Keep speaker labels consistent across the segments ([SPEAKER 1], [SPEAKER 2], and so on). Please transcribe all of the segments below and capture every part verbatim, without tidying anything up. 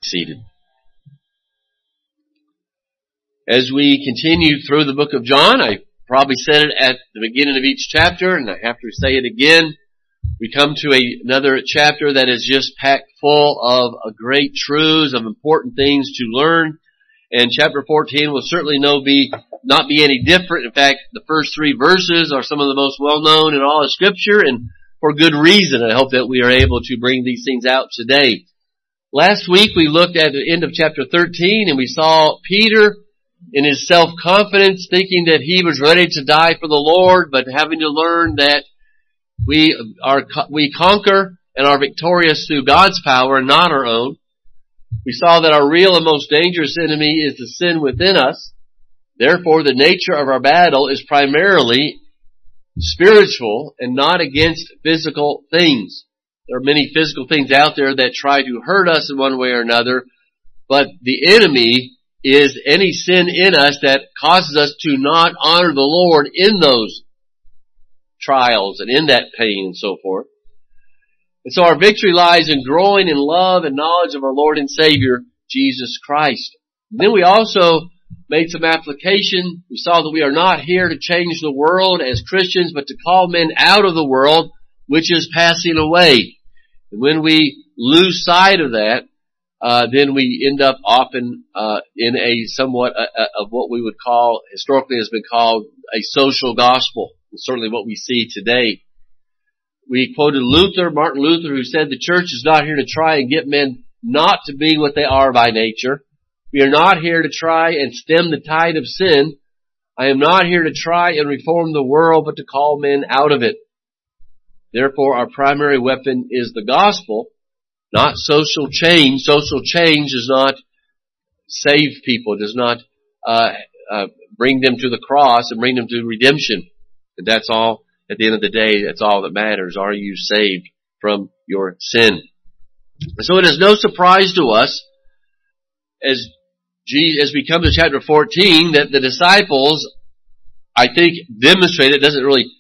[SPEAKER 1] seated. As we continue through the book of John, I probably said it at the beginning of each chapter, and I have to say it again. We come to a, another chapter that is just packed full of uh, great truths, of important things to learn. And chapter fourteen will certainly no be, not be any different. In fact, the first three verses are some of the most well-known in all of Scripture, and for good reason. I hope that we are able to bring these things out today. Last week we looked at the end of chapter thirteen, and we saw Peter in his self-confidence, thinking that he was ready to die for the Lord, but having to learn that we are, we conquer and are victorious through God's power and not our own. We saw that our real and most dangerous enemy is the sin within us. Therefore, the nature of our battle is primarily spiritual and not against physical things. There are many physical things out there that try to hurt us in one way or another, but the enemy is any sin in us that causes us to not honor the Lord in those trials and in that pain and so forth. And so our victory lies in growing in love and knowledge of our Lord and Savior, Jesus Christ. And then we also made some application. We saw that we are not here to change the world as Christians, but to call men out of the world, which is passing away. And when we lose sight of that, Uh, then we end up often uh, in a somewhat uh, uh, of what we would call, historically has been called, a social gospel. It's certainly what we see today. We quoted Luther, Martin Luther, who said the church is not here to try and get men not to be what they are by nature. We are not here to try and stem the tide of sin. I am not here to try and reform the world, but to call men out of it. Therefore, our primary weapon is the gospel, not social change. Social change does not save people, does not uh, uh bring them to the cross and bring them to redemption. And that's all, at the end of the day, that's all that matters. Are you saved from your sin? So it is no surprise to us, as Jesus, as we come to chapter fourteen, that the disciples, I think, demonstrate it. Doesn't really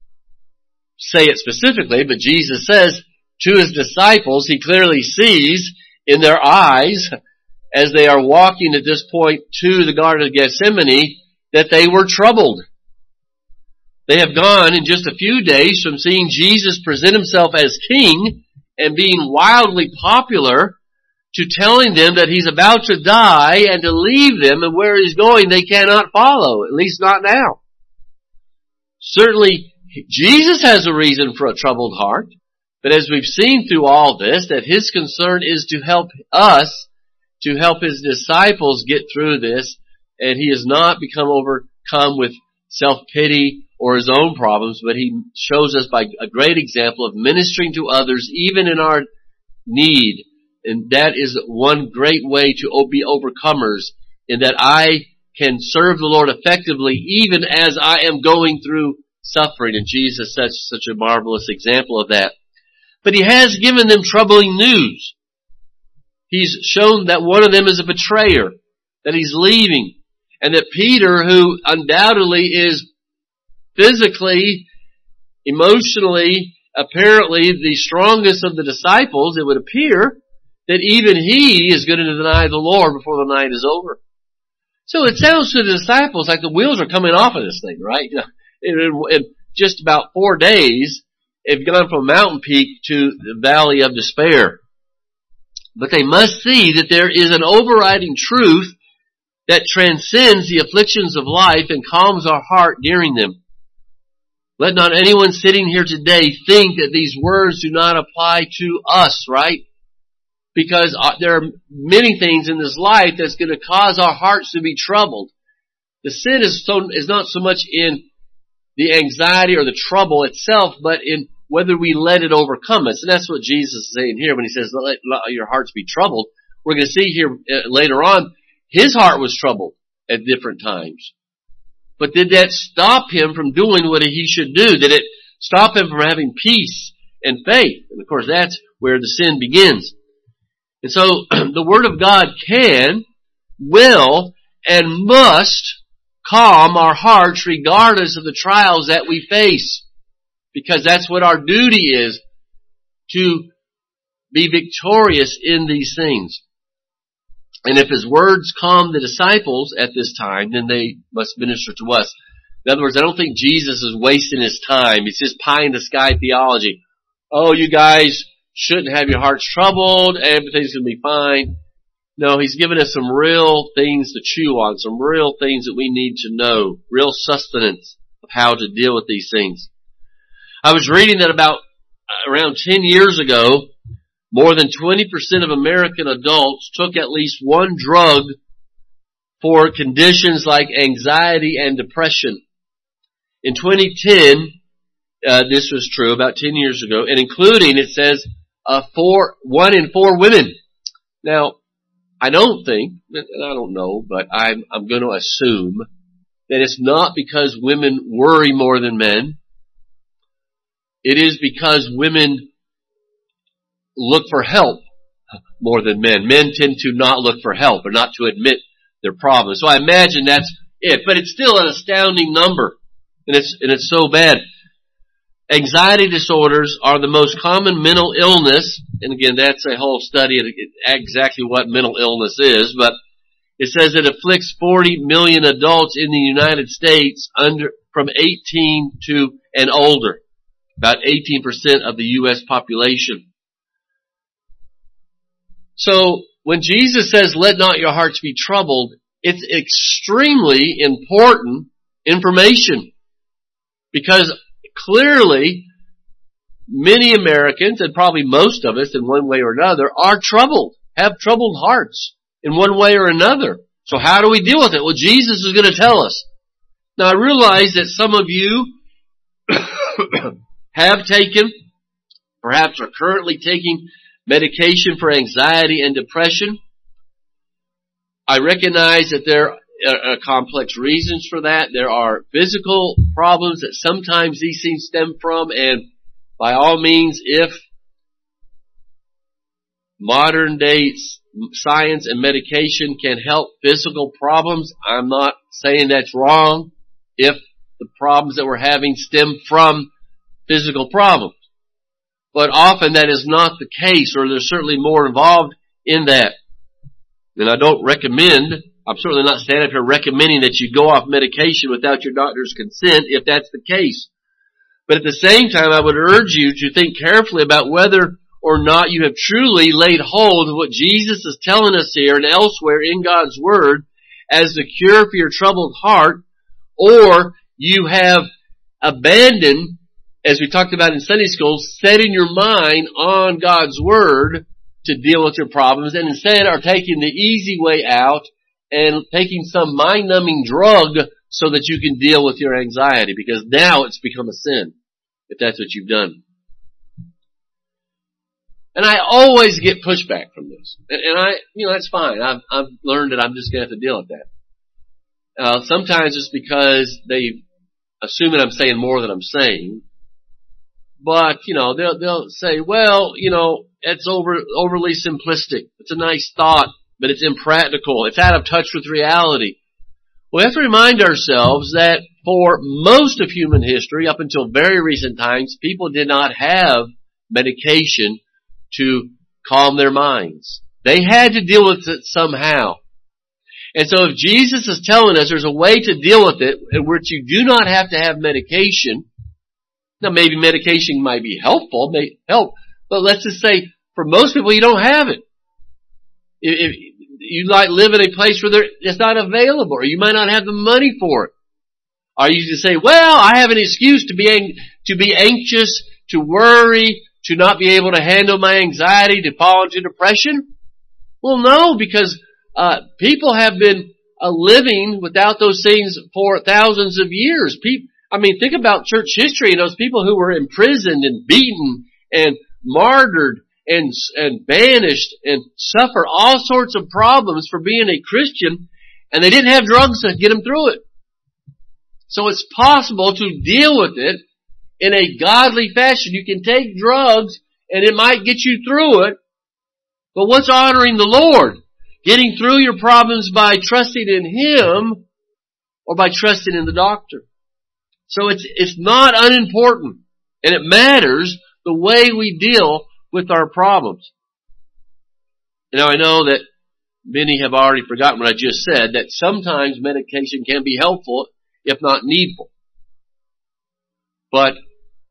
[SPEAKER 1] say it specifically, but Jesus says, to his disciples, he clearly sees in their eyes, as they are walking at this point to the Garden of Gethsemane, that they were troubled. They have gone in just a few days from seeing Jesus present himself as king and being wildly popular to telling them that he's about to die and to leave them, and where he's going they cannot follow, at least not now. Certainly, Jesus has a reason for a troubled heart. But as we've seen through all this, that his concern is to help us, to help his disciples get through this, and he has not become overcome with self-pity or his own problems, but he shows us by a great example of ministering to others even in our need. And that is one great way to be overcomers, in that I can serve the Lord effectively even as I am going through suffering. And Jesus is such, such a marvelous example of that. But he has given them troubling news. He's shown that one of them is a betrayer, that he's leaving, and that Peter, who undoubtedly is physically, emotionally, apparently the strongest of the disciples, it would appear, that even he is going to deny the Lord before the night is over. So it sounds to the disciples like the wheels are coming off of this thing, right? In, in just about four days, they've gone from mountain peak to the valley of despair. But they must see that there is an overriding truth that transcends the afflictions of life and calms our heart during them. Let not anyone sitting here today think that these words do not apply to us, right? Because there are many things in this life that's going to cause our hearts to be troubled. The sin is so, is not so much in the anxiety or the trouble itself, but in whether we let it overcome us. And that's what Jesus is saying here when he says, let, let your hearts be troubled. We're going to see here uh, later on, his heart was troubled at different times. But did that stop him from doing what he should do? Did it stop him from having peace and faith? And of course, that's where the sin begins. And so the Word of God can, will, and must calm our hearts regardless of the trials that we face. Because that's what our duty is, to be victorious in these things. And if his words calmed the disciples at this time, then they must minister to us. In other words, I don't think Jesus is wasting his time. It's just pie in the sky theology. Oh, you guys shouldn't have your hearts troubled. Everything's going to be fine. No, he's given us some real things to chew on, some real things that we need to know, real sustenance of how to deal with these things. I was reading that about around ten years ago, more than twenty percent of American adults took at least one drug for conditions like anxiety and depression. In twenty ten, uh, this was true about ten years ago, and including, it says, uh, four, one in four women. Now, I don't think, and I don't know, but I'm, I'm going to assume that it's not because women worry more than men. It is because women look for help more than men. Men tend to not look for help or not to admit their problems. So I imagine that's it, but it's still an astounding number, and it's, and it's so bad. Anxiety disorders are the most common mental illness, and again, that's a whole study of exactly what mental illness is, but it says it afflicts forty million adults in the United States under, from eighteen to and older. About eighteen percent of the U S population. So, when Jesus says, let not your hearts be troubled, it's extremely important information. Because clearly, many Americans, and probably most of us in one way or another, are troubled, have troubled hearts in one way or another. So how do we deal with it? Well, Jesus is going to tell us. Now, I realize that some of you have taken, perhaps are currently taking medication for anxiety and depression. I recognize that there are complex reasons for that. There are physical problems that sometimes these things stem from, and by all means, if modern day science and medication can help physical problems, I'm not saying that's wrong if the problems that we're having stem from physical problems. But often that is not the case, or there's certainly more involved in that. And I don't recommend, I'm certainly not standing up here recommending that you go off medication without your doctor's consent if that's the case. But at the same time, I would urge you to think carefully about whether or not you have truly laid hold of what Jesus is telling us here and elsewhere in God's Word as the cure for your troubled heart, or you have abandoned, as we talked about in Sunday school, setting your mind on God's Word to deal with your problems, and instead are taking the easy way out and taking some mind-numbing drug so that you can deal with your anxiety, because now it's become a sin, if that's what you've done. And I always get pushback from this. And, and I, you know, that's fine. I've, I've learned that I'm just going to have to deal with that. Uh, sometimes it's because they assume that I'm saying more than I'm saying. But, you know, they'll, they'll say, well, you know, it's over, overly simplistic. It's a nice thought, but it's impractical. It's out of touch with reality. We have to remind ourselves that for most of human history, up until very recent times, people did not have medication to calm their minds. They had to deal with it somehow. And so if Jesus is telling us there's a way to deal with it in which you do not have to have medication, now maybe medication might be helpful, may help, but let's just say for most people you don't have it. If you might live in a place where there, it's not available, or you might not have the money for it. Or you just say, well, I have an excuse to be to be anxious, to worry, to not be able to handle my anxiety, to fall into depression? Well, no, because uh people have been uh, living without those things for thousands of years. People, I mean, think about church history and those people who were imprisoned and beaten and martyred and and banished and suffer all sorts of problems for being a Christian, and they didn't have drugs to get them through it. So it's possible to deal with it in a godly fashion. You can take drugs and it might get you through it, but what's honoring the Lord? Getting through your problems by trusting in Him or by trusting in the doctor. So it's, it's not unimportant, and it matters the way we deal with our problems. Now I know that many have already forgotten what I just said, that sometimes medication can be helpful, if not needful. But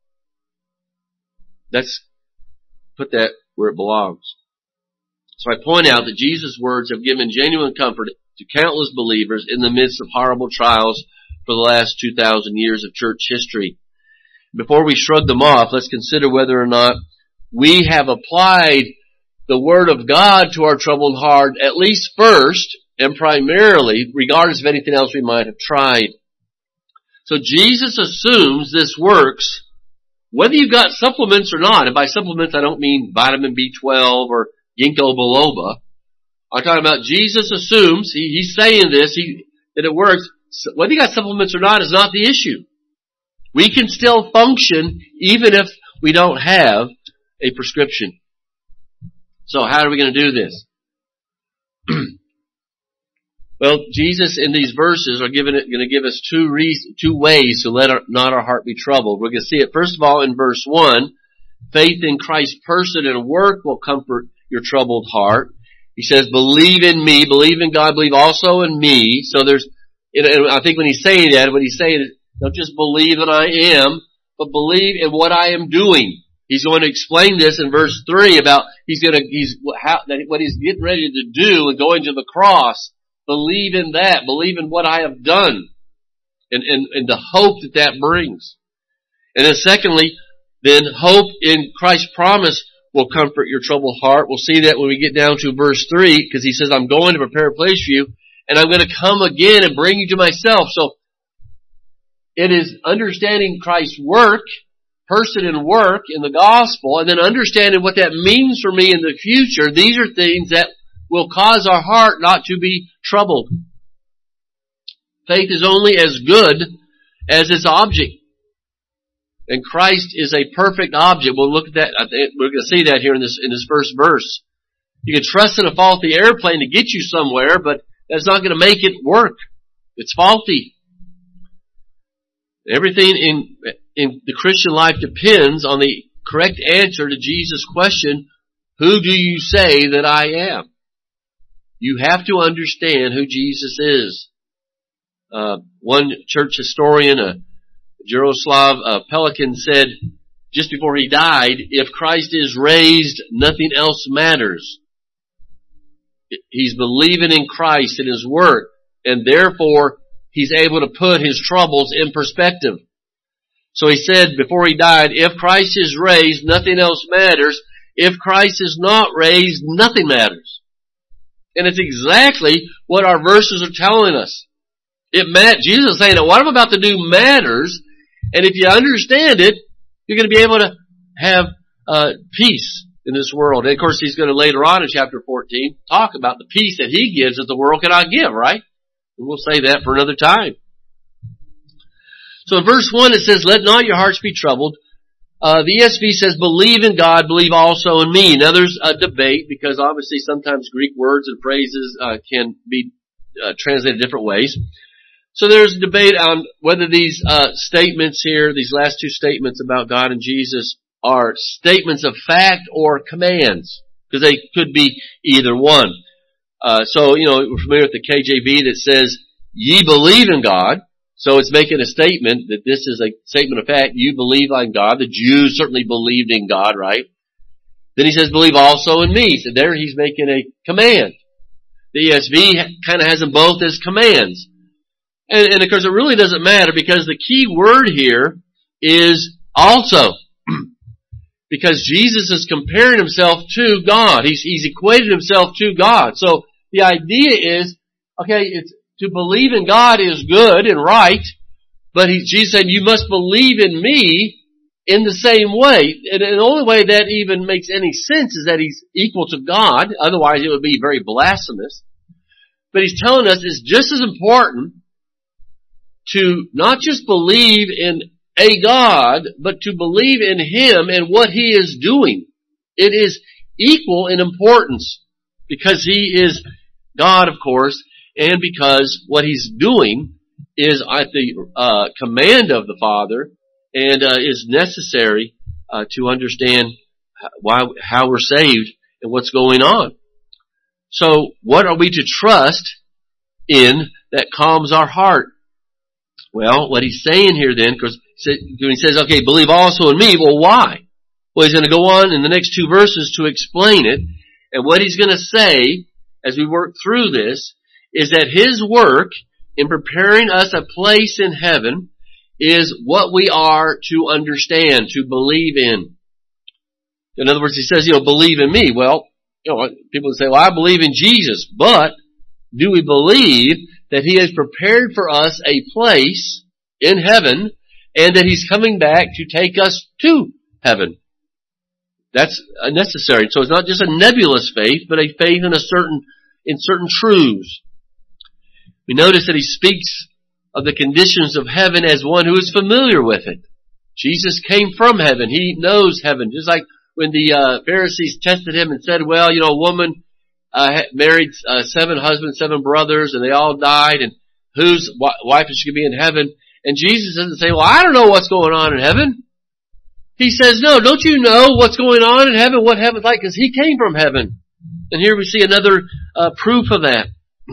[SPEAKER 1] let's put that where it belongs. So I point out that Jesus' words have given genuine comfort to countless believers in the midst of horrible trials for the last two thousand years of church history. Before we shrug them off, let's consider whether or not we have applied the Word of God to our troubled heart, at least first and primarily, regardless of anything else we might have tried. So Jesus assumes this works whether you've got supplements or not. And by supplements I don't mean vitamin B twelve or ginkgo biloba. I'm talking about Jesus assumes, he, he's saying this, he, that it works. Whether you got supplements or not is not the issue. We can still function even if we don't have a prescription. So how are we going to do this? Well, Jesus in these verses are giving it, going to give us two reasons, two ways to let our, not our heart be troubled. We're going to see it first of all in verse one. Faith in Christ's person and work will comfort your troubled heart. He says, believe in me, believe in God, believe also in me. So there's, and I think when he's saying that, what he's saying is, don't just believe that I am, but believe in what I am doing. He's going to explain this in verse three about he's going to, he's, how, that what he's getting ready to do and going to the cross. Believe in that. Believe in what I have done. And, and, and the hope that that brings. And then secondly, then hope in Christ's promise will comfort your troubled heart. We'll see that when we get down to verse three, because he says, I'm going to prepare a place for you, and I'm going to come again and bring you to myself. So, it is understanding Christ's work, person and work in the gospel, and then understanding what that means for me in the future. These are things that will cause our heart not to be troubled. Faith is only as good as its object. And Christ is a perfect object. We'll look at that. We're going to see that here in this, in this first verse. You can trust in a faulty airplane to get you somewhere, but that's not going to make it work. It's faulty. Everything in, in the Christian life depends on the correct answer to Jesus' question, who do you say that I am? You have to understand who Jesus is. Uh, one church historian, uh, Jaroslav uh, Pelikan, said just before he died, if Christ is raised, nothing else matters. He's believing in Christ and His work, and therefore he's able to put his troubles in perspective. So he said before he died, if Christ is raised, nothing else matters. If Christ is not raised, nothing matters. And it's exactly what our verses are telling us. It mat- Jesus is saying that what I'm about to do matters, and if you understand it, you're going to be able to have uh, peace in this world. And of course, he's going to later on in chapter fourteen talk about the peace that he gives that the world cannot give, right? And we'll say that for another time. So in verse one it says, let not your hearts be troubled. Uh, the E S V says, believe in God, believe also in me. Now there's a debate because obviously sometimes Greek words and phrases uh, can be uh, translated different ways. So there's a debate on whether these uh, statements here, these last two statements about God and Jesus, are statements of fact or commands, because they could be either one. Uh, so, you know, we're familiar with the K J V that says, ye believe in God. So it's making a statement that this is a statement of fact. You believe in God. The Jews certainly believed in God, right? Then he says, believe also in me. So there he's making a command. The E S V kind of has them both as commands. And, and of course it really doesn't matter because the key word here is also. Because Jesus is comparing himself to God. He's, he's equated himself to God. So the idea is, okay, it's, to believe in God is good and right, but he, Jesus said, you must believe in me in the same way. And the only way that even makes any sense is that he's equal to God. Otherwise it would be very blasphemous. But he's telling us it's just as important to not just believe in a God, but to believe in Him and what He is doing. It is equal in importance because He is God, of course, and because what He's doing is at the uh, command of the Father and uh, is necessary uh, to understand why how we're saved and what's going on. So what are we to trust in that calms our heart? Well, what he's saying here then, because when he says, okay, believe also in me, well, why? Well, he's going to go on in the next two verses to explain it. And what he's going to say as we work through this is that his work in preparing us a place in heaven is what we are to understand, to believe in. In other words, he says, you know, believe in me. Well, you know, people say, well, I believe in Jesus, but do we believe that he has prepared for us a place in heaven and that he's coming back to take us to heaven? That's necessary. So it's not just a nebulous faith, but a faith in a certain, in certain truths. We notice that he speaks of the conditions of heaven as one who is familiar with it. Jesus came from heaven. He knows heaven. Just like when the uh, Pharisees tested him and said, well, you know, a woman uh, married uh, seven husbands, seven brothers, and they all died, and whose wife is she going to be in heaven? And Jesus doesn't say, well, I don't know what's going on in heaven. He says, no, don't you know what's going on in heaven, what heaven's like? Because he came from heaven. And here we see another uh, proof of that.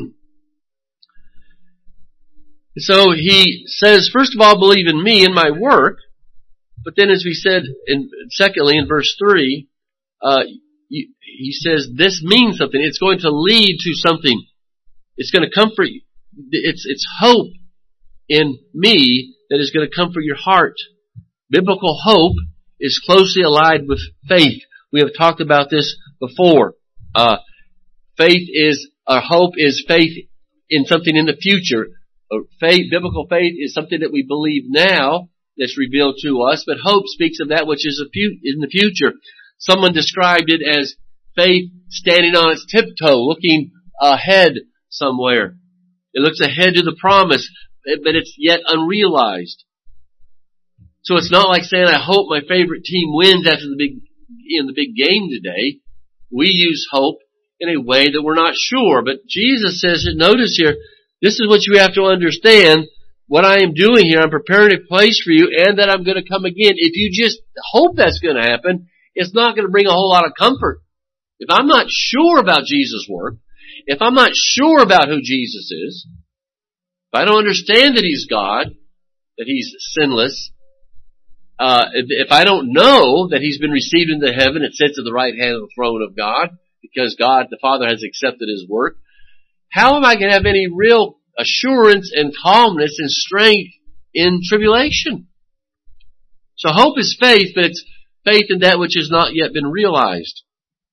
[SPEAKER 1] So he says, first of all, believe in me and my work. But then as we said, in, secondly, in verse three, uh, he, he says, this means something. It's going to lead to something. It's going to comfort you. It's, it's hope in me that is going to comfort your heart. Biblical hope is closely allied with faith. We have talked about this before. Uh, faith is, or hope is faith in something in the future. Faith, biblical faith is something that we believe now that's revealed to us, but hope speaks of that which is in the future. Someone described it as faith standing on its tiptoe, looking ahead somewhere. It looks ahead to the promise, but it's yet unrealized. So it's not like saying, I hope my favorite team wins after the big, in the big game today. We use hope in a way that we're not sure. But Jesus says, notice here, this is what you have to understand. What I am doing here, I'm preparing a place for you and that I'm going to come again. If you just hope that's going to happen, it's not going to bring a whole lot of comfort. If I'm not sure about Jesus' work, if I'm not sure about who Jesus is, if I don't understand that He's God, that He's sinless, uh, if, if I don't know that He's been received into heaven and sits at the right hand of the throne of God, because God, the Father, has accepted His work, how am I going to have any real assurance and calmness and strength in tribulation? So hope is faith, but it's faith in that which has not yet been realized.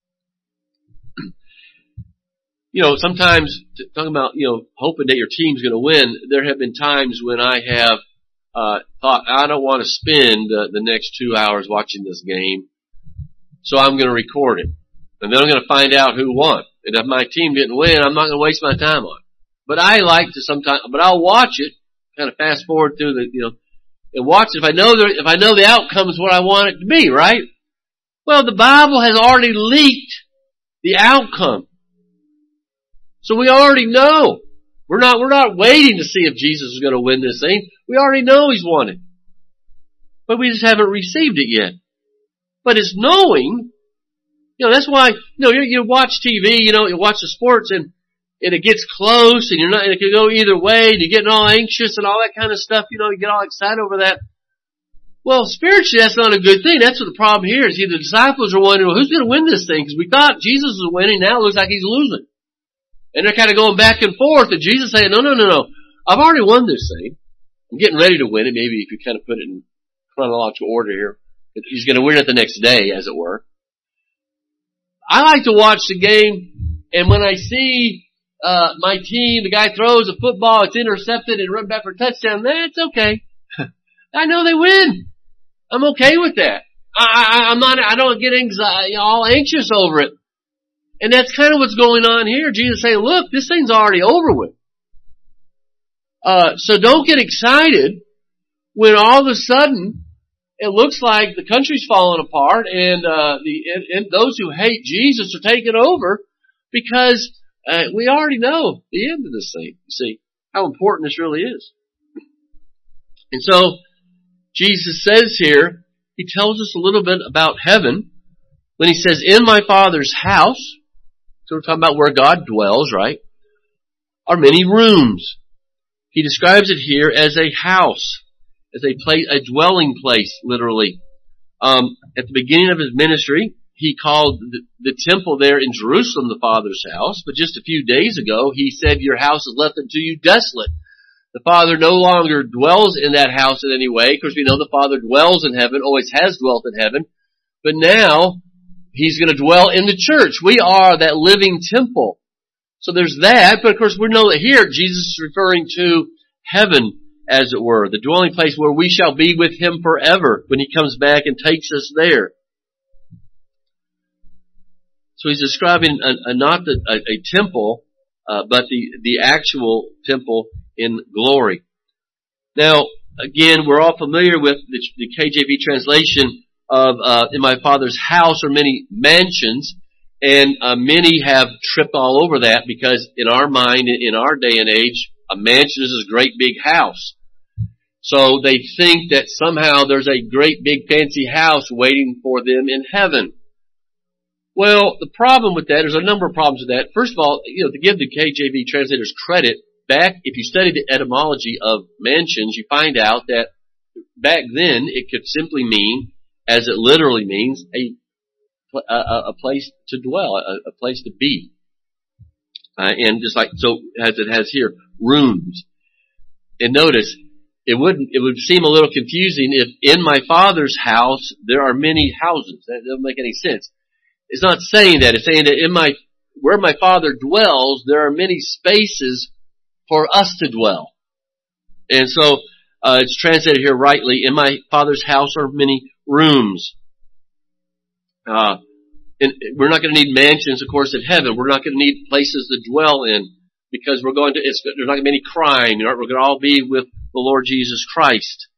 [SPEAKER 1] You know, sometimes, talking about, you know, hoping that your team's going to win, there have been times when I have uh thought, I don't want to spend uh, the next two hours watching this game, so I'm going to record it. And then I'm going to find out who won. And if my team didn't win, I'm not going to waste my time on it. But I like to sometimes, but I'll watch it, kind of fast forward through the, you know, and watch it. If I know the, if I know the outcome is what I want it to be, right? Well, the Bible has already leaked the outcome. So we already know. We're not, we're not waiting to see if Jesus is going to win this thing. We already know He's won it. But we just haven't received it yet. But it's knowing, you know, that's why, you know, you, you watch T V, you know, you watch the sports and, and it gets close and you're not, and it can go either way and you're getting all anxious and all that kind of stuff, you know, you get all excited over that. Well, spiritually, that's not a good thing. That's what the problem here is. The disciples are wondering, well, who's going to win this thing? Because we thought Jesus was winning, now it looks like He's losing. And they're kind of going back and forth, and Jesus saying, no, no, no, no. I've already won this thing. I'm getting ready to win it. Maybe if you kind of put it in chronological order here. He's going to win it the next day, as it were. I like to watch the game, and when I see uh my team, the guy throws a football, it's intercepted and run back for a touchdown, that's okay. I know they win. I'm okay with that. I, I, I'm not, I don't get anxiety, all anxious over it. And that's kind of what's going on here. Jesus saying, look, this thing's already over with. Uh, so don't get excited when all of a sudden it looks like the country's falling apart and, uh, the, and, and those who hate Jesus are taking over, because, uh, we already know the end of this thing. You see how important this really is. And so, Jesus says here, He tells us a little bit about heaven when He says, in my Father's house. So we're talking about where God dwells, right? Are many rooms. He describes it here as a house, as a place, a dwelling place, literally. Um, at the beginning of his ministry, he called the, the temple there in Jerusalem the Father's house, but just a few days ago, he said, your house is left unto you desolate. The Father no longer dwells in that house in any way. Of course, we know the Father dwells in heaven, always has dwelt in heaven, but now he's going to dwell in the church. We are that living temple. So there's that, but of course we know that here Jesus is referring to heaven, as it were, the dwelling place where we shall be with him forever when he comes back and takes us there. So he's describing a, a, not the, a, a temple, uh, but the, the actual temple in glory. Now, again, we're all familiar with the, the K J V translation of uh, in my Father's house are many mansions. And uh, many have tripped all over that because in our mind, in our day and age, a mansion is a great big house. So they think that somehow there's a great big fancy house waiting for them in heaven. Well, the problem with that, there's a number of problems with that. First of all, you know, to give the K J V translators credit, back, if you study the etymology of mansions, you find out that back then it could simply mean, as it literally means, a A, a place to dwell, a, a place to be. Uh, and just like, so as it has here, rooms. And notice, it wouldn't, it would seem a little confusing if in my Father's house there are many houses. That doesn't make any sense. It's not saying that. It's saying that in my, where my Father dwells, there are many spaces for us to dwell. And so, uh, it's translated here rightly, in my Father's house are many rooms. Uh, and we're not going to need mansions, of course, in heaven. We're not going to need places to dwell in because we're going to, it's, there's not going to be any crime. You know, we're going to all be with the Lord Jesus Christ.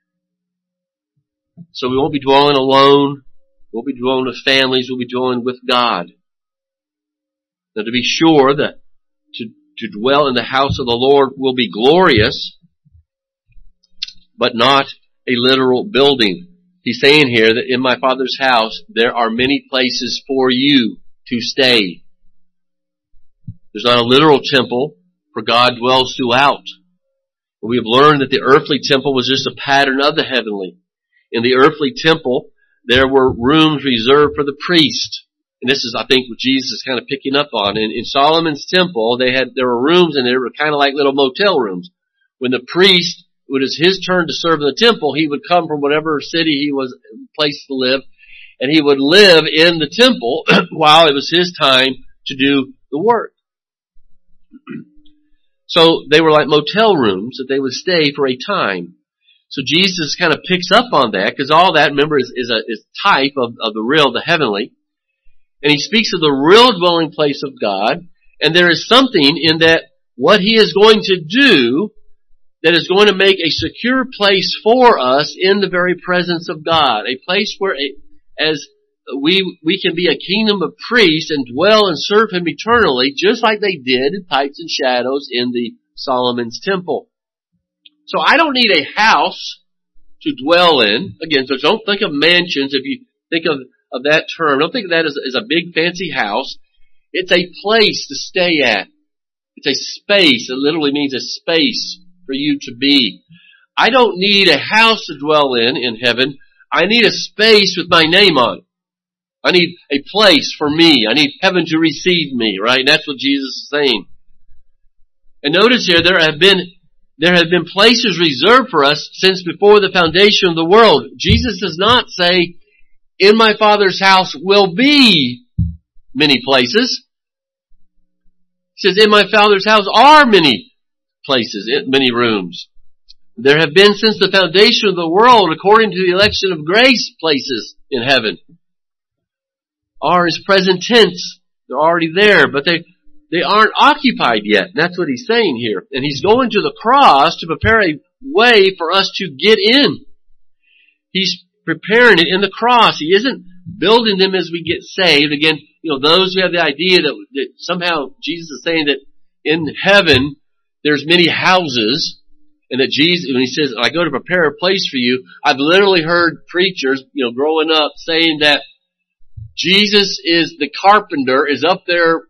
[SPEAKER 1] So we won't be dwelling alone. We'll be dwelling with families. We'll be dwelling with God. Now, to be sure that to, to dwell in the house of the Lord will be glorious, but not a literal building. He's saying here that in my Father's house, there are many places for you to stay. There's not a literal temple, for God dwells throughout. We have learned that the earthly temple was just a pattern of the heavenly. In the earthly temple, there were rooms reserved for the priest. And this is, I think, what Jesus is kind of picking up on. In, in Solomon's temple, they had, there were rooms and they were kind of like little motel rooms. When the priest, when it was his turn to serve in the temple, he would come from whatever city he was placed to live, and he would live in the temple while it was his time to do the work. So they were like motel rooms that they would stay for a time. So Jesus kind of picks up on that, because all that, remember, is, is a is type of, of the real, the heavenly. And he speaks of the real dwelling place of God, and there is something in that what he is going to do that is going to make a secure place for us in the very presence of God. A place where, a, as we we can be a kingdom of priests and dwell and serve him eternally, just like they did in types and shadows in the Solomon's temple. So I don't need a house to dwell in. Again, so don't think of mansions. If you think of, of that term, don't think of that as, as a big fancy house. It's a place to stay at. It's a space. It literally means a space for you to be. I don't need a house to dwell in in heaven. I need a space with my name on it. I need a place for me. I need heaven to receive me, right? And that's what Jesus is saying. And notice here, there have been There have been places reserved for us since before the foundation of the world. Jesus does not say, in my Father's house will be many places. He says, in my Father's house are many places, many rooms. There have been since the foundation of the world, according to the election of grace, places in heaven. Are is present tense. They're already there, but they They aren't occupied yet. That's what he's saying here. And he's going to the cross to prepare a way for us to get in. He's preparing it in the cross. He isn't building them as we get saved. Again, you know, those who have the idea that, that somehow Jesus is saying that in heaven there's many houses, and that Jesus, when he says, I go to prepare a place for you, I've literally heard preachers, you know, growing up saying that Jesus is the carpenter, is up there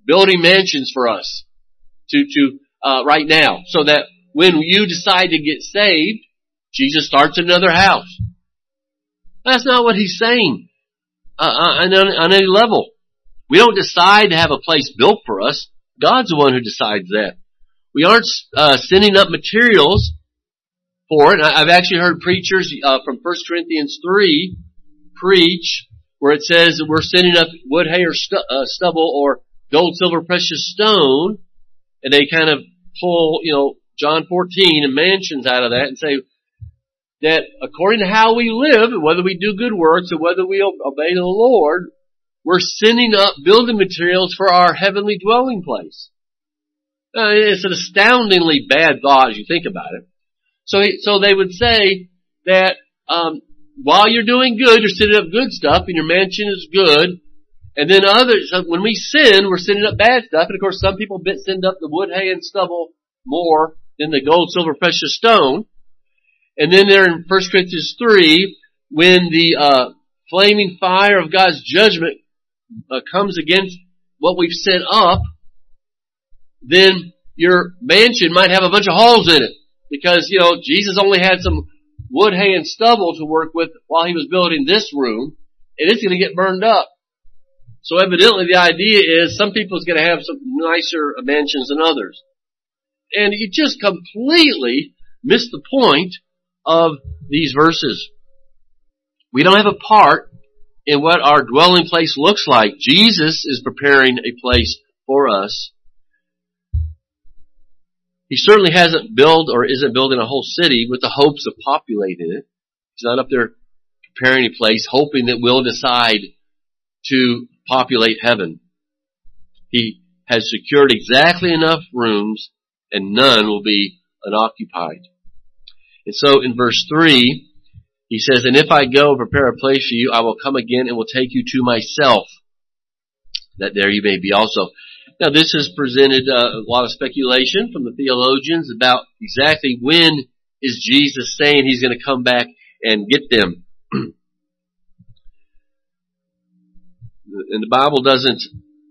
[SPEAKER 1] building mansions for us to, to, uh, right now. So that when you decide to get saved, Jesus starts another house. That's not what he's saying, uh, on, on any level. We don't decide to have a place built for us. God's the one who decides that. We aren't, uh, sending up materials for it. I've actually heard preachers, uh, from First Corinthians three preach where it says that we're sending up wood, hay, or stu- uh, stubble, or gold, silver, precious stone, and they kind of pull, you know, John fourteen and mansions out of that and say that according to how we live, and whether we do good works or whether we obey the Lord, we're sending up building materials for our heavenly dwelling place. Uh, it's an astoundingly bad thought as you think about it. So, so they would say that um, while you're doing good, you're sending up good stuff, and your mansion is good. And then others, when we sin, we're sending up bad stuff. And of course, some people send up the wood, hay, and stubble more than the gold, silver, precious stone. And then there in First Corinthians three, when the uh, flaming fire of God's judgment uh, comes against what we've sent up, then your mansion might have a bunch of holes in it. Because, you know, Jesus only had some wood, hay, and stubble to work with while he was building this room, and it's going to get burned up. So evidently the idea is some people's going to have some nicer mansions than others. And you just completely miss the point of these verses. We don't have a part in what our dwelling place looks like. Jesus is preparing a place for us. He certainly hasn't built or isn't building a whole city with the hopes of populating it. He's not up there preparing a place hoping that we'll decide to populate heaven. He has secured exactly enough rooms and none will be unoccupied. And so in verse three, he says, "And if I go and prepare a place for you, I will come again and will take you to myself, that there you may be also." Now this has presented uh, a lot of speculation from the theologians about exactly when is Jesus saying he's going to come back and get them. And the Bible doesn't,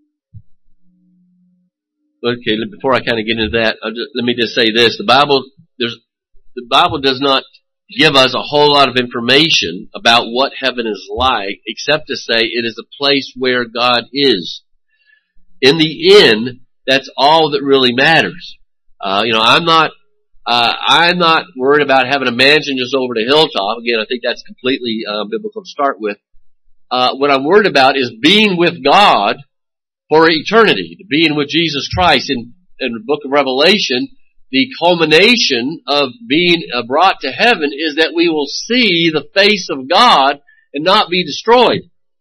[SPEAKER 1] okay, before I kind of get into that, I'll just, let me just say this. The Bible, there's, the Bible does not give us a whole lot of information about what heaven is like, except to say it is a place where God is. In the end, that's all that really matters. Uh, you know, I'm not, uh, I'm not worried about having a mansion just over the hilltop. Again, I think that's completely uh, biblical to start with. Uh, what I'm worried about is being with God for eternity, being with Jesus Christ. In, in the book of Revelation, the culmination of being uh, brought to heaven is that we will see the face of God and not be destroyed.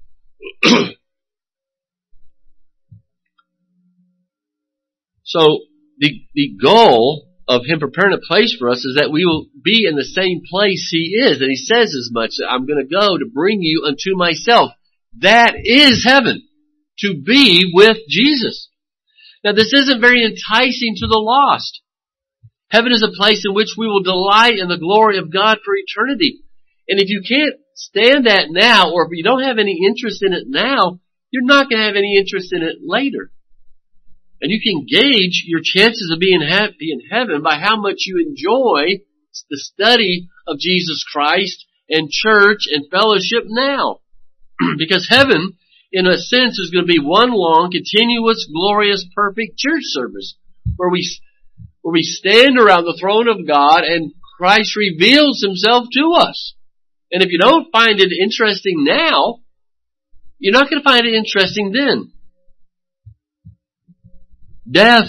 [SPEAKER 1] So the the goal of him preparing a place for us is that we will be in the same place he is. And he says as much, that I'm going to go to bring you unto myself. That is heaven, to be with Jesus. Now this isn't very enticing to the lost. Heaven is a place in which we will delight in the glory of God for eternity. And if you can't stand that now, or if you don't have any interest in it now, you're not going to have any interest in it later. And you can gauge your chances of being happy in heaven by how much you enjoy the study of Jesus Christ and church and fellowship now. Because heaven, in a sense, is going to be one long, continuous, glorious, perfect church service where we, where we stand around the throne of God and Christ reveals himself to us. And if you don't find it interesting now, you're not going to find it interesting then. Death,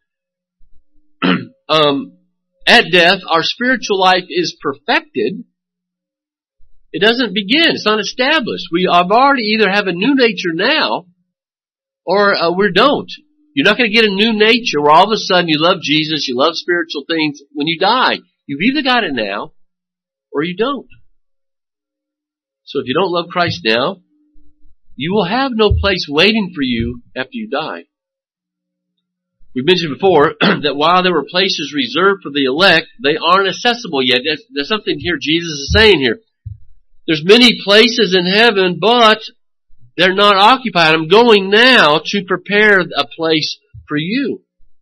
[SPEAKER 1] um, at death, our spiritual life is perfected. It doesn't begin. It's not established. We have already either have a new nature now, or uh, we don't. You're not going to get a new nature where all of a sudden you love Jesus, you love spiritual things when you die. You've either got it now, or you don't. So if you don't love Christ now, you will have no place waiting for you after you die. We mentioned before that while there were places reserved for the elect, they aren't accessible yet. There's, there's something here Jesus is saying here. There's many places in heaven, but they're not occupied. I'm going now to prepare a place for you.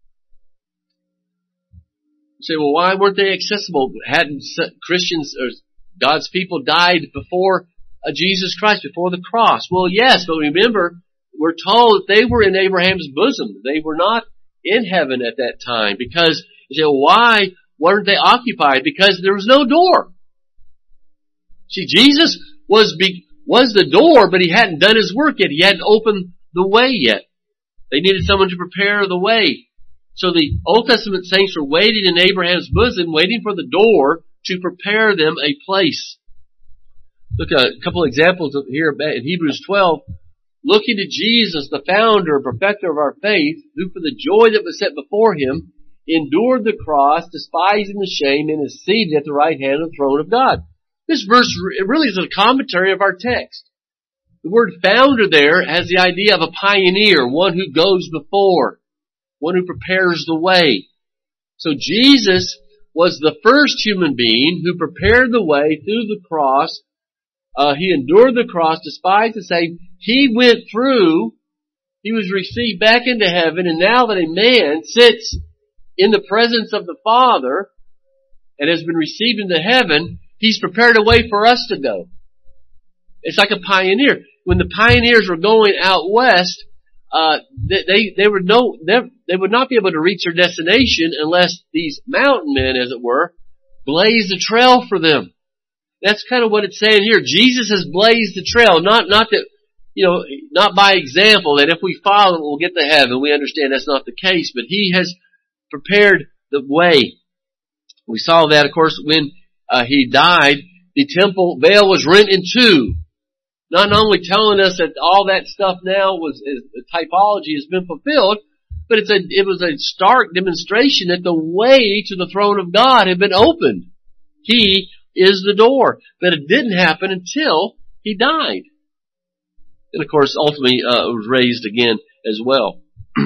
[SPEAKER 1] You say, well, why weren't they accessible? Hadn't Christians or God's people died before uh, Jesus Christ, before the cross? Well, yes, but remember, we're told that they were in Abraham's bosom. They were not in heaven at that time. Because, you say, well, why weren't they occupied? Because there was no door. See, Jesus was be, was the door, but He hadn't done His work yet. He hadn't opened the way yet. They needed someone to prepare the way. So the Old Testament saints were waiting in Abraham's bosom, waiting for the door to prepare them a place. Look at a couple of examples of here in Hebrews twelve. Looking to Jesus, the founder and perfecter of our faith, who for the joy that was set before Him endured the cross, despising the shame, and is seated at the right hand of the throne of God. This verse really is a commentary of our text. The word founder there has the idea of a pioneer, one who goes before, one who prepares the way. So Jesus was the first human being who prepared the way through the cross. Uh, he endured the cross, despised the shame. He went through, he was received back into heaven, and now that a man sits in the presence of the Father and has been received into heaven, He's prepared a way for us to go. It's like a pioneer. When the pioneers were going out west, uh, they, they, they would no, they would not be able to reach their destination unless these mountain men, as it were, blazed a trail for them. That's kind of what it's saying here. Jesus has blazed the trail. Not, not that, you know, not by example, that if we follow it, we'll get to heaven. We understand that's not the case, but He has prepared the way. We saw that, of course, when uh, He died, the temple veil was rent in two. Not only telling us that all that stuff now was, is, the typology has been fulfilled, but it's a, it was a stark demonstration that the way to the throne of God had been opened. He is the door. But it didn't happen until He died. And of course, ultimately, uh, was raised again as well.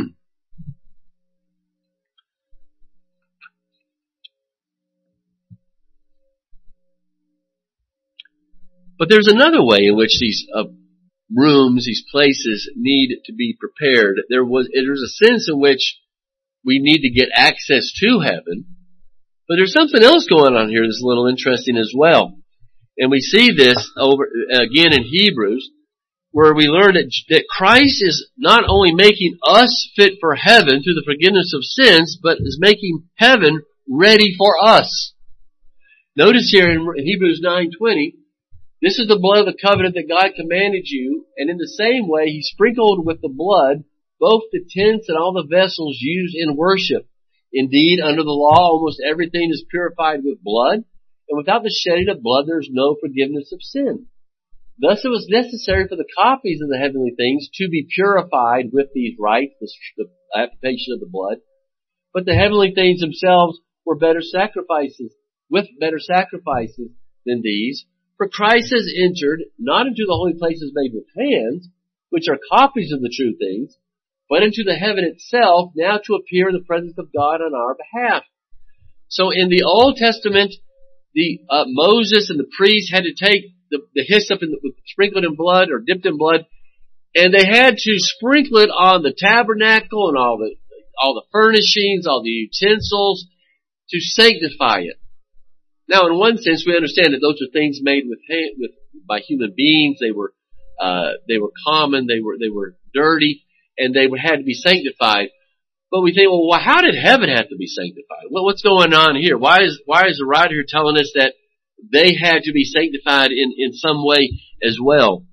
[SPEAKER 1] But there's another way in which these uh, rooms, these places need to be prepared. There was, there's a sense in which we need to get access to heaven. But there's something else going on here that's a little interesting as well. And we see this over again in Hebrews, where we learn that, that Christ is not only making us fit for heaven through the forgiveness of sins, but is making heaven ready for us. Notice here in Hebrews nine twenty, this is the blood of the covenant that God commanded you, and in the same way He sprinkled with the blood both the tents and all the vessels used in worship. Indeed, under the law, almost everything is purified with blood, and without the shedding of blood there is no forgiveness of sin. Thus it was necessary for the copies of the heavenly things to be purified with these rites, the application of the blood. But the heavenly things themselves were better sacrifices, with better sacrifices than these. For Christ has entered, not into the holy places made with hands, which are copies of the true things, but into the heaven itself, now to appear in the presence of God on our behalf. So in the Old Testament, the uh, Moses and the priests had to take the, the hyssop and the, sprinkled in blood or dipped in blood, and they had to sprinkle it on the tabernacle and all the all the furnishings, all the utensils, to sanctify it. Now, in one sense, we understand that those are things made with, hand, with by human beings. They were uh, they were common. They were they were dirty, and they had to be sanctified. But we think, well, how did heaven have to be sanctified? Well, what's going on here? Why is why is the writer here telling us that they had to be sanctified in in some way as well?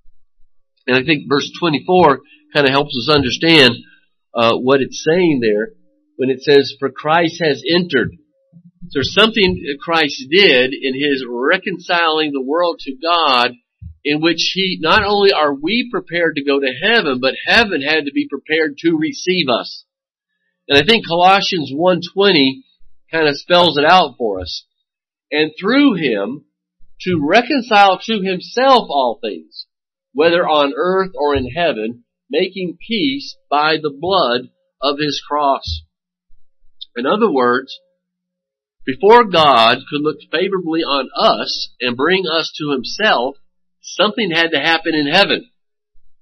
[SPEAKER 1] And I think verse twenty-four kind of helps us understand uh, what it's saying there when it says, "For Christ has entered." So there's something that Christ did in His reconciling the world to God, in which He, not only are we prepared to go to heaven, but heaven had to be prepared to receive us. And I think Colossians one twenty kind of spells it out for us. And through Him, to reconcile to Himself all things, whether on earth or in heaven, making peace by the blood of His cross. In other words, before God could look favorably on us and bring us to Himself, something had to happen in heaven.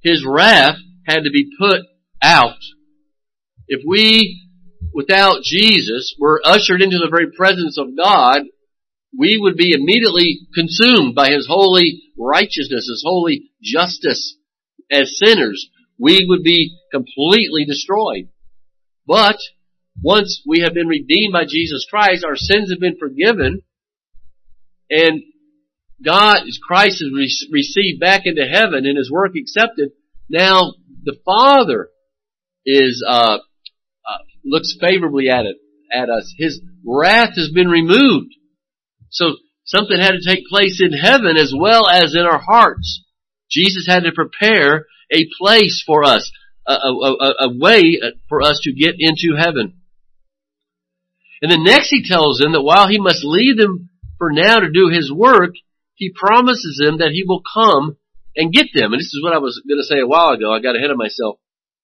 [SPEAKER 1] His wrath had to be put out. If we, without Jesus, were ushered into the very presence of God, we would be immediately consumed by His holy righteousness, His holy justice. As sinners, we would be completely destroyed. But once we have been redeemed by Jesus Christ, our sins have been forgiven, and God, Christ is re- received back into heaven and His work accepted. Now the Father is uh, uh looks favorably at it at us. His wrath has been removed. So something had to take place in heaven as well as in our hearts. Jesus had to prepare a place for us, a, a, a, a way for us to get into heaven. And then next He tells them that while He must leave them for now to do His work, He promises them that He will come and get them. And this is what I was going to say a while ago. I got ahead of myself.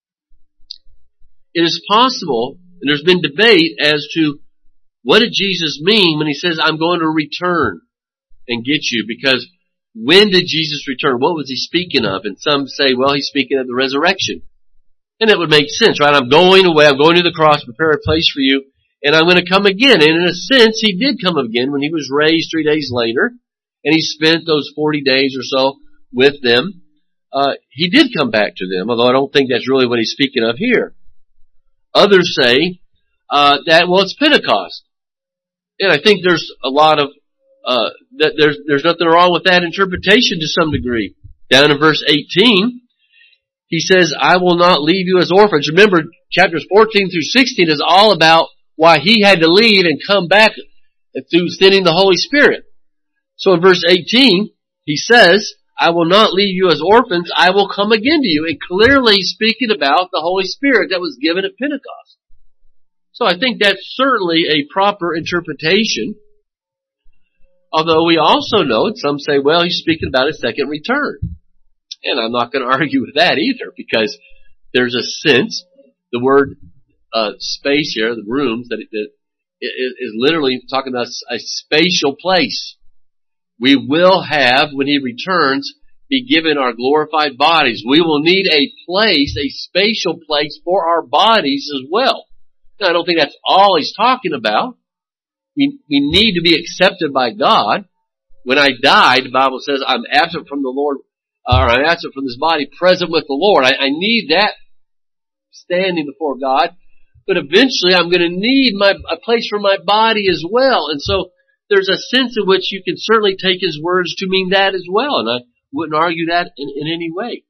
[SPEAKER 1] It is possible, and there's been debate as to what did Jesus mean when He says, I'm going to return and get you? Because when did Jesus return? What was He speaking of? And some say, well, He's speaking of the resurrection. And that would make sense, right? I'm going away. I'm going to the cross to prepare a place for you. And I'm going to come again. And in a sense, He did come again when He was raised three days later. And He spent those forty days or so with them. Uh, he did come back to them, although I don't think that's really what He's speaking of here. Others say uh, that, well, it's Pentecost. And I think there's a lot of Uh, that there's, there's nothing wrong with that interpretation to some degree. Down in verse eighteen, He says, I will not leave you as orphans. Remember, chapters fourteen through sixteen is all about why He had to leave and come back through sending the Holy Spirit. So in verse eighteen, He says, I will not leave you as orphans, I will come again to you. And clearly speaking about the Holy Spirit that was given at Pentecost. So I think that's certainly a proper interpretation. Although we also know, and some say, well, He's speaking about His second return. And I'm not going to argue with that either, because there's a sense, the word uh, space here, the rooms, that, it, that it is literally talking about a spatial place. We will have, when He returns, be given our glorified bodies. We will need a place, a spatial place for our bodies as well. Now, I don't think that's all He's talking about. We, we need to be accepted by God. When I die, the Bible says, I'm absent from the Lord, or I'm absent from this body, present with the Lord. I, I need that standing before God. But eventually I'm going to need my, a place for my body as well. And so there's a sense in which you can certainly take His words to mean that as well. And I wouldn't argue that in, in any way.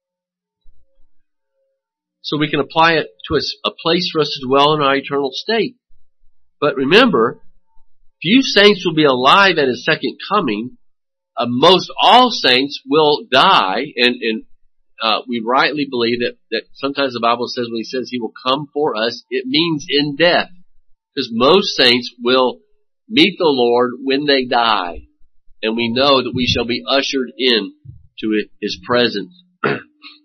[SPEAKER 1] So we can apply it to a, a place for us to dwell in our eternal state. But remember, few saints will be alive at His second coming. Uh, most all saints will die, and, and uh, we rightly believe that, that sometimes the Bible says when He says He will come for us, it means in death. Because most saints will meet the Lord when they die. And we know that we shall be ushered in to His presence. And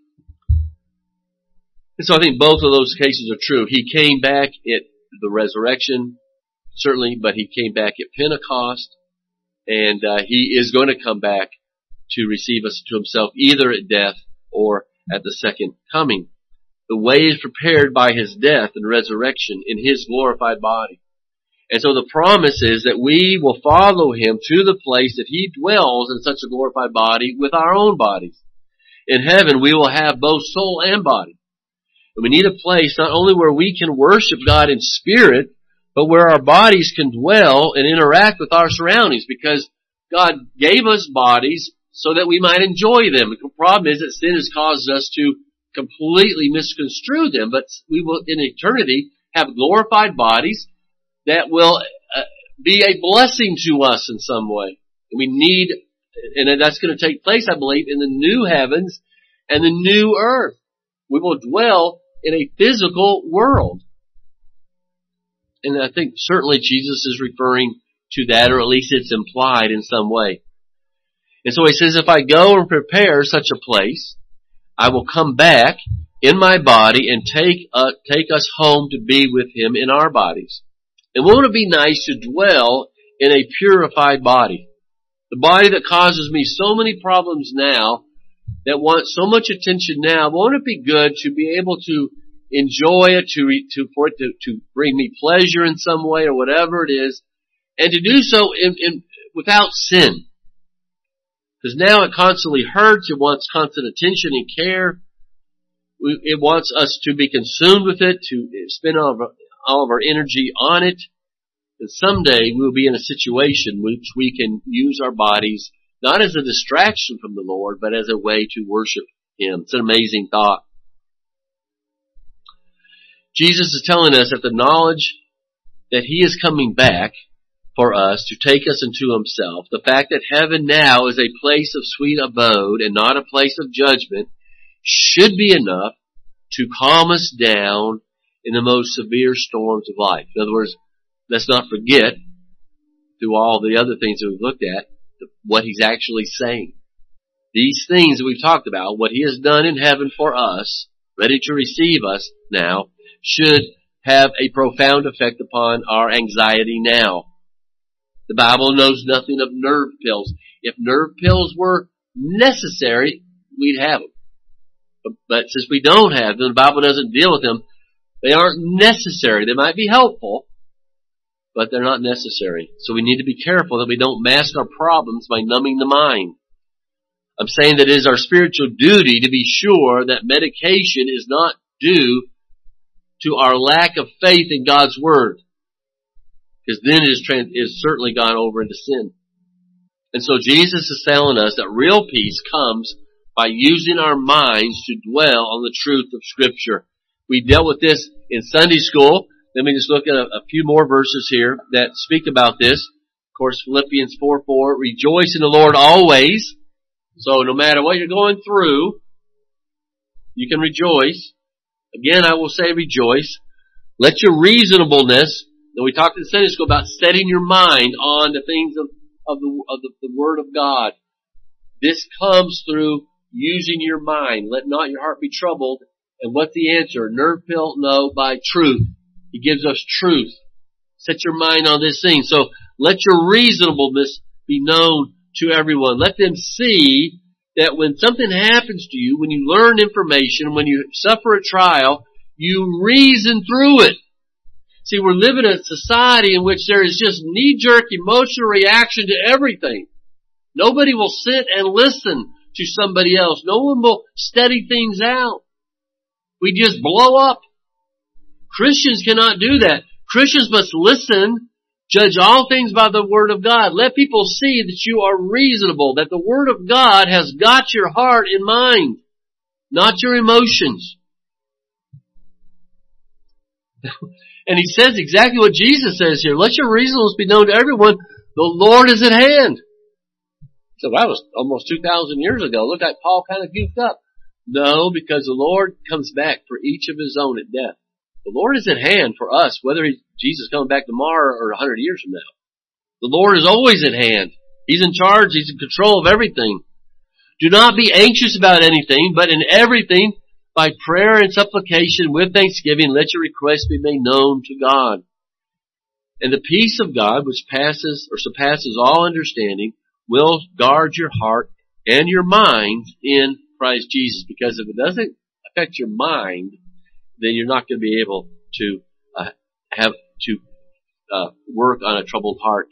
[SPEAKER 1] so I think both of those cases are true. He came back at the resurrection, certainly, but He came back at Pentecost, and uh, He is going to come back to receive us to Himself either at death or at the second coming. The way is prepared by His death and resurrection in His glorified body. And so the promise is that we will follow Him to the place that He dwells in such a glorified body with our own bodies. In heaven we will have both soul and body. And we need a place not only where we can worship God in spirit, but where our bodies can dwell and interact with our surroundings, because God gave us bodies so that we might enjoy them. The problem is that sin has caused us to completely misconstrue them, but we will in eternity have glorified bodies that will uh, be a blessing to us in some way. And we need, and that's going to take place, I believe, in the new heavens and the new earth. We will dwell in a physical world. And I think certainly Jesus is referring to that, or at least it's implied in some way. And so He says, if I go and prepare such a place, I will come back in my body and take uh, take us home to be with Him in our bodies. And won't it be nice to dwell in a purified body? The body that causes me so many problems now that want so much attention now, won't it be good to be able to enjoy it, to, to, for it to, to bring me pleasure in some way or whatever it is, and to do so in, in, without sin? Because now it constantly hurts, it wants constant attention and care. It wants us to be consumed with it, to spend all of our, all of our energy on it. And someday we'll be in a situation which we can use our bodies not as a distraction from the Lord, but as a way to worship Him. It's an amazing thought. Jesus is telling us that the knowledge that He is coming back for us to take us into Himself, the fact that heaven now is a place of sweet abode and not a place of judgment, should be enough to calm us down in the most severe storms of life. In other words, let's not forget, through all the other things that we've looked at, what He's actually saying. These things that we've talked about, what He has done in heaven for us, ready to receive us now, should have a profound effect upon our anxiety now. The Bible knows nothing of nerve pills. If nerve pills were necessary, we'd have them. But, but since we don't have them, the Bible doesn't deal with them. They aren't necessary. They might be helpful, but they're not necessary. So we need to be careful that we don't mask our problems by numbing the mind. I'm saying that it is our spiritual duty to be sure that medication is not due to our lack of faith in God's Word. Because then it is, trans- is certainly gone over into sin. And so Jesus is telling us that real peace comes by using our minds to dwell on the truth of Scripture. We dealt with this in Sunday school. Let me just look at a, a few more verses here that speak about this. Of course, Philippians four four, rejoice in the Lord always. So no matter what you're going through, you can rejoice. Again, I will say rejoice. Let your reasonableness, and we talked in Sunday school about setting your mind on the things of, of, the, of the, the Word of God. This comes through using your mind. Let not your heart be troubled. And what's the answer? Nerve pill? No, by truth. He gives us truth. Set your mind on this thing. So let your reasonableness be known to everyone. Let them see that when something happens to you, when you learn information, when you suffer a trial, you reason through it. See, we're living in a society in which there is just knee-jerk emotional reaction to everything. Nobody will sit and listen to somebody else. No one will study things out. We just blow up. Christians cannot do that. Christians must listen, judge all things by the Word of God. Let people see that you are reasonable, that the Word of God has got your heart in mind, not your emotions. And He says exactly what Jesus says here. Let your reasonableness be known to everyone. The Lord is at hand. So that was almost two thousand years ago. Look like Paul kind of goofed up. No, because the Lord comes back for each of His own at death. The Lord is at hand for us, whether he's, Jesus is coming back tomorrow or a hundred years from now. The Lord is always at hand. He's in charge. He's in control of everything. Do not be anxious about anything, but in everything, by prayer and supplication with thanksgiving, let your requests be made known to God. And the peace of God, which passes or surpasses all understanding, will guard your heart and your mind in Christ Jesus. Because if it doesn't affect your mind, then you're not going to be able to uh, have to uh, work on a troubled heart.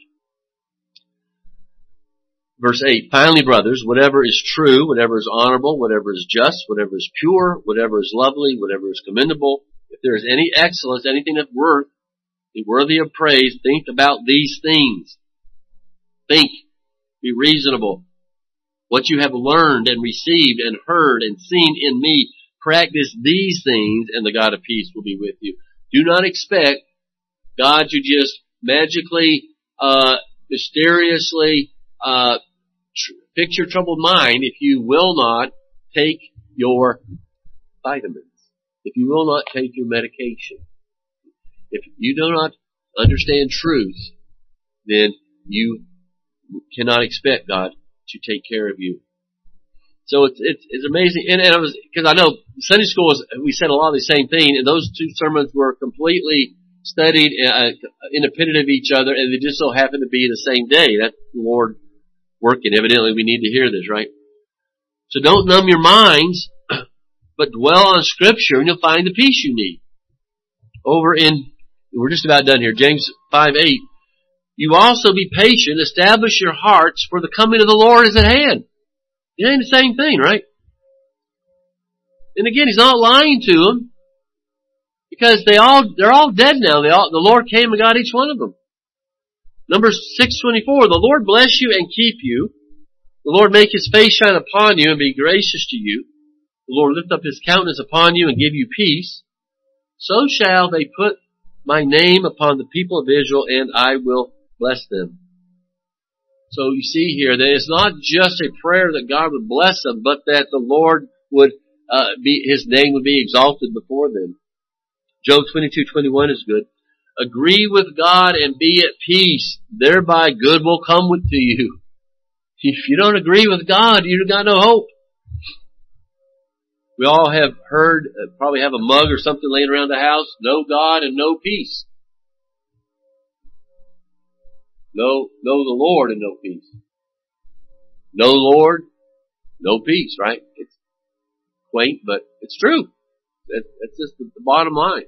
[SPEAKER 1] Verse eight, finally, brothers, whatever is true, whatever is honorable, whatever is just, whatever is pure, whatever is lovely, whatever is commendable, if there is any excellence, anything of worth, worthy of praise, think about these things. Think. Be reasonable. What you have learned and received and heard and seen in me, practice these things, and the God of peace will be with you. Do not expect God to just magically, uh, mysteriously, uh, tr- fix your troubled mind if you will not take your vitamins. If you will not take your medication. If you do not understand truth, then you cannot expect God to take care of you. So it's it's, it's amazing, and, and I was because I know Sunday school was we said a lot of the same thing, and those two sermons were completely studied uh, independent of each other, and they just so happened to be the same day. That's the Lord working. Evidently, we need to hear this, right? So don't numb your minds, but dwell on Scripture and you'll find the peace you need. Over in, we're just about done here, James five eight. You also be patient, establish your hearts, for the coming of the Lord is at hand. It ain't the same thing, right? And again, he's not lying to them, because they all, they're all dead now. They all, the Lord came and got each one of them. Numbers six twenty-four, the Lord bless you and keep you. The Lord make His face shine upon you and be gracious to you. The Lord lift up His countenance upon you and give you peace. So shall they put my name upon the people of Israel, and I will bless them. So you see here that it's not just a prayer that God would bless them, but that the Lord would uh, be, His name would be exalted before them. Job twenty-two twenty-one is good. Agree with God and be at peace. Thereby good will come with to you. If you don't agree with God, you've got no hope. We all have heard, uh, probably have a mug or something laying around the house. No God and no peace. No, know the Lord and no peace. No Lord, no peace, right? It's quaint, but it's true. That, that's just the, the bottom line.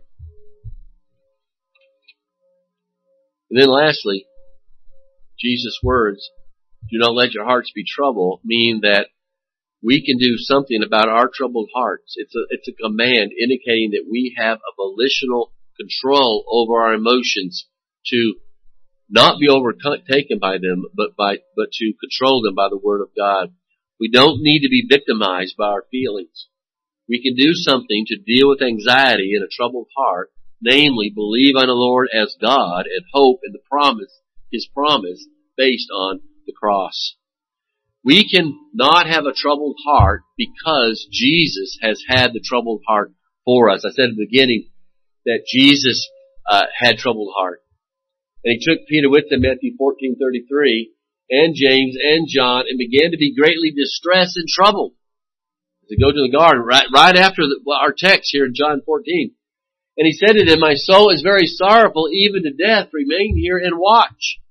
[SPEAKER 1] And then lastly, Jesus' words, do not let your hearts be troubled, mean that we can do something about our troubled hearts. It's a, it's a command indicating that we have a volitional control over our emotions to not be overtaken by them, but by, but to control them by the Word of God. We don't need to be victimized by our feelings. We can do something to deal with anxiety in a troubled heart, namely believe on the Lord as God and hope in the promise, His promise based on the cross. We can not have a troubled heart because Jesus has had the troubled heart for us. I said at the beginning that Jesus uh, had troubled heart. And He took Peter with him, Matthew fourteen thirty-three, and James and John, and began to be greatly distressed and troubled. To go to the garden, right, right after the, well, our text here in John fourteen. And He said to them, my soul is very sorrowful, even to death. Remain here and watch.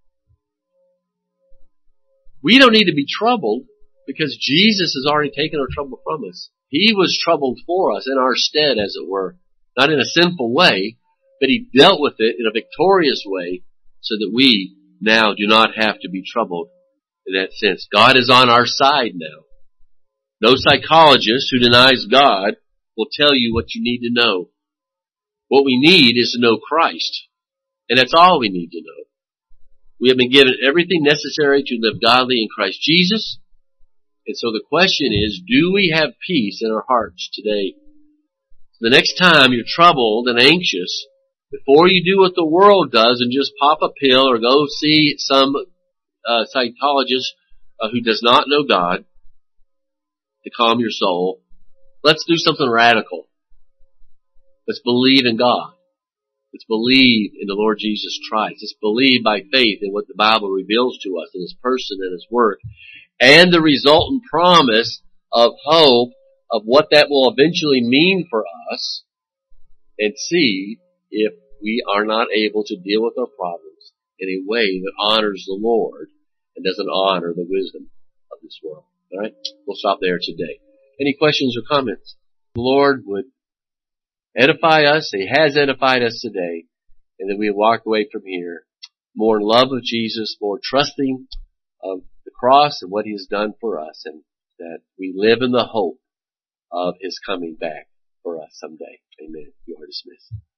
[SPEAKER 1] We don't need to be troubled because Jesus has already taken our trouble from us. He was troubled for us in our stead, as it were. Not in a sinful way, but He dealt with it in a victorious way so that we now do not have to be troubled in that sense. God is on our side now. No psychologist who denies God will tell you what you need to know. What we need is to know Christ. And that's all we need to know. We have been given everything necessary to live godly in Christ Jesus. And so the question is, do we have peace in our hearts today? The next time you're troubled and anxious, before you do what the world does and just pop a pill or go see some uh, psychologist uh, who does not know God to calm your soul, let's do something radical. Let's believe in God. Let's believe in the Lord Jesus Christ. Let's believe by faith in what the Bible reveals to us in His person and His work, and the resultant promise of hope of what that will eventually mean for us, and see if we are not able to deal with our problems in a way that honors the Lord and doesn't honor the wisdom of this world. All right? We'll stop there today. Any questions or comments? The Lord would edify us. He has edified us today, and that we walk away from here more in love of Jesus, more trusting of the cross and what He has done for us, and that we live in the hope of His coming back for us someday. Amen. You are dismissed.